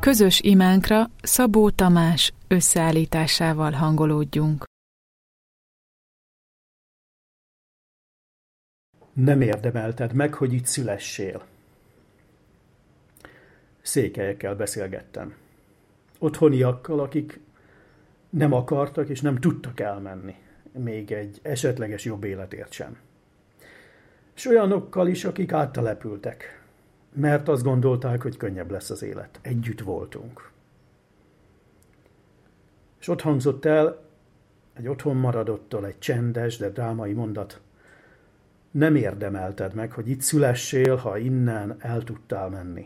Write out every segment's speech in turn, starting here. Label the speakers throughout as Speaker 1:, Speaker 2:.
Speaker 1: Közös imánkra Szabó Tamás összeállításával hangolódjunk.
Speaker 2: Nem érdemelted meg, hogy itt szülessél. Székelyekkel beszélgettem. Otthoniakkal, akik nem akartak és nem tudtak elmenni, még egy esetleges jobb életért sem. És olyanokkal is, akik áttelepültek, mert azt gondolták, hogy könnyebb lesz az élet. Együtt voltunk. És ott hangzott el egy otthon maradottól egy csendes, de drámai mondat. Nem érdemelted meg, hogy itt szülessél, ha innen el tudtál menni.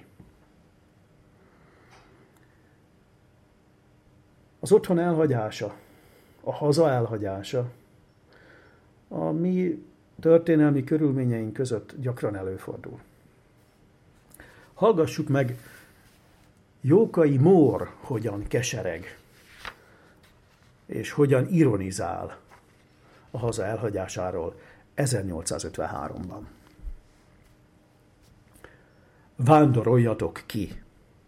Speaker 2: Az otthon elhagyása, a haza elhagyása a mi történelmi körülményeink között gyakran előfordul. Hallgassuk meg Jókai Mór hogyan kesereg, és hogyan ironizál a haza elhagyásáról 1853-ban. Vándoroljatok ki!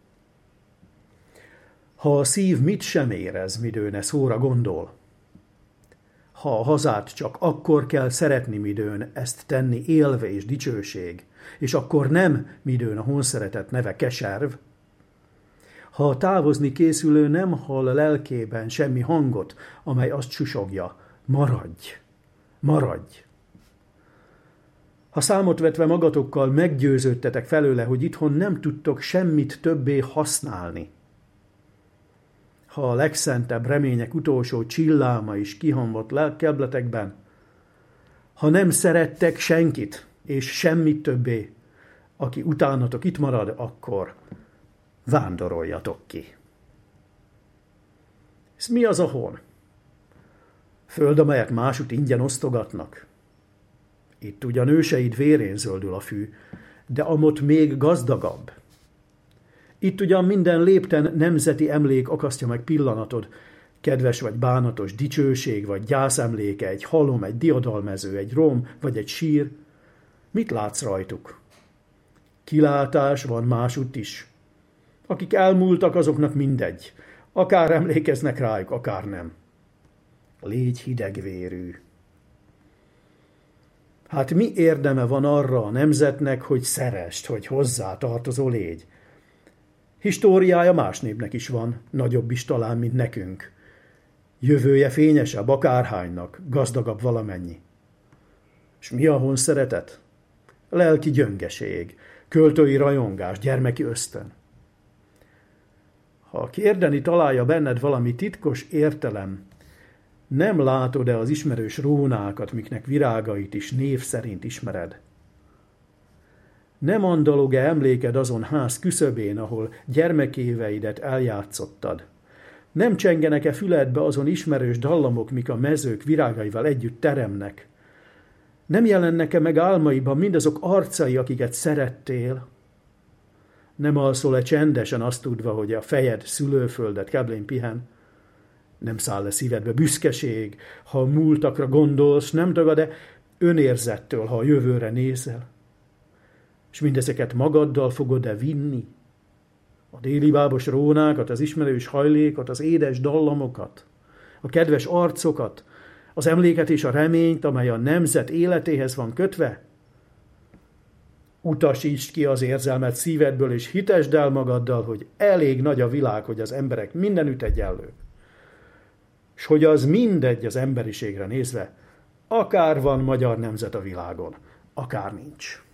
Speaker 2: Ha a szív mit sem érez, midőn szóra gondol, ha a hazát csak akkor kell szeretni, midőn ezt tenni élve és dicsőség, és akkor nem, midőn a honszeretet neve keserv, ha a távozni készülő nem hall lelkében semmi hangot, amely azt susogja, maradj, maradj. Ha számot vetve magatokkal meggyőződtetek felőle, hogy itthon nem tudtok semmit többé használni, ha a legszentebb remények utolsó csilláma is kihamvott lelkkebletekben, ha nem szerettek senkit, és semmit többé, aki utánatok itt marad, akkor vándoroljatok ki. Ez mi az a hon? Föld, amelyet másút ingyen osztogatnak. Itt ugyan őseid vérén zöldül a fű, de amott még gazdagabb. Itt ugyan minden lépten nemzeti emlék akasztja meg pillanatod, kedves vagy bánatos dicsőség vagy gyászemléke, egy halom, egy diadalmező, egy rom vagy egy sír. Mit látsz rajtuk? Kilátás van másutt is. Akik elmúltak, azoknak mindegy. Akár emlékeznek rájuk, akár nem. Légy hidegvérű. Hát mi érdeme van arra a nemzetnek, hogy szerest, hogy hozzá tartozó légy? Históriája más népnek is van, nagyobb is talán, mint nekünk. Jövője fényesebb akárhánynak, gazdagabb valamennyi. És mi a honszeretet? Lelki gyöngeség, költői rajongás, gyermeki ösztön. Ha kérdeni találja benned valami titkos értelem, nem látod-e az ismerős rónákat, miknek virágait is név szerint ismered? Nem andalog-e emléked azon ház küszöbén, ahol gyermekéveidet eljátszottad? Nem csengenek-e füledbe azon ismerős dallamok, mik a mezők virágaival együtt teremnek? Nem jelennek-e meg álmaiban mindazok arcai, akiket szerettél? Nem alszol-e csendesen azt tudva, hogy a fejed szülőföldet keblén pihen? Nem száll-e szívedbe büszkeség, ha a múltakra gondolsz, nem tagad-e önérzettől, ha a jövőre nézel? És mindezeket magaddal fogod-e vinni? A déli bábos rónákat, az ismerős hajlékot, az édes dallamokat, a kedves arcokat, az emléket és a reményt, amely a nemzet életéhez van kötve? Utasítsd ki az érzelmet szívedből, és hitesd el magaddal, hogy elég nagy a világ, hogy az emberek mindenütt egyenlők. És hogy az mindegy az emberiségre nézve, akár van magyar nemzet a világon, akár nincs.